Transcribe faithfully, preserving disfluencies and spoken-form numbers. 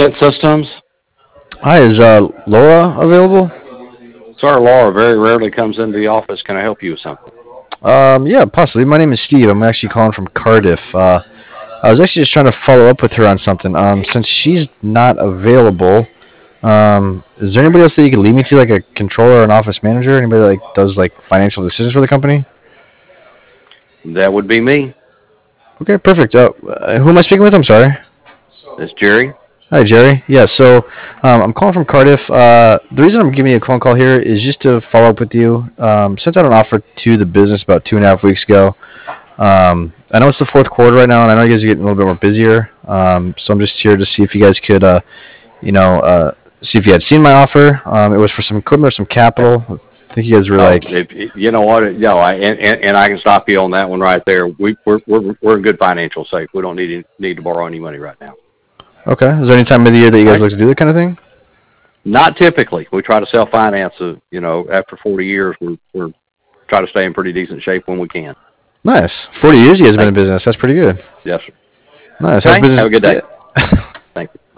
Kent Systems. Hi, is uh, Laura available? Sir, Laura very rarely comes into the office. Can I help you with something? Um, yeah, possibly. My name is Steve. I'm actually calling from Cardiff. Uh, I was actually just trying to follow up with her on something. Um, since she's not available, um, is there anybody else that you could lead me to, like a controller or an office manager? Anybody that like does like financial decisions for the company? That would be me. Okay, perfect. Uh, uh, who am I speaking with? I'm sorry. It's Jerry. Hi, Jerry. Yeah, so um, I'm calling from Cardiff. Uh, the reason I'm giving you a phone call here is just to follow up with you. Um, sent out an offer to the business about two and a half weeks ago. Um, I know it's the fourth quarter right now, and I know you guys are getting a little bit more busier. Um, so I'm just here to see if you guys could, uh, you know, uh, see if you had seen my offer. Um, it was for some equipment or some capital. I think you guys were Oh, like, if, you know what? No, I and, and, and I can stop you on that one right there. We we're we're, we're in good financial shape. We don't need need to borrow any money right now. okay, is there any time of the year that you All guys right. like to do that kind of thing? Not typically. We try to self finance. Uh, you know, after forty years, we're we're try to stay in pretty decent shape when we can. Nice. forty years you guys have been in Thank you. business. That's pretty good. Yes, sir. Nice. How's Okay. business? Have a good day. Yeah. Thank you.